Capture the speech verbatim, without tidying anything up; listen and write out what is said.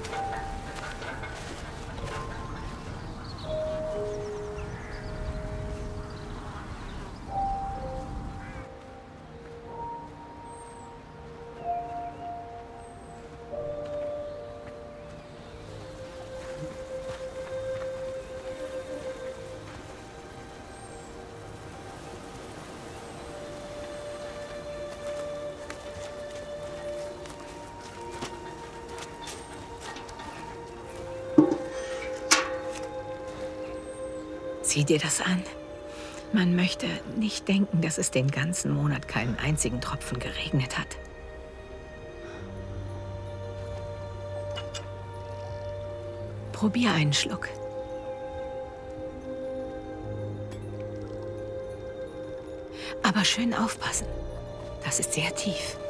Sieh dir das an. Man möchte nicht denken, dass es den ganzen Monat keinen einzigen Tropfen geregnet hat. Probier einen Schluck. Aber schön aufpassen. Das ist sehr tief.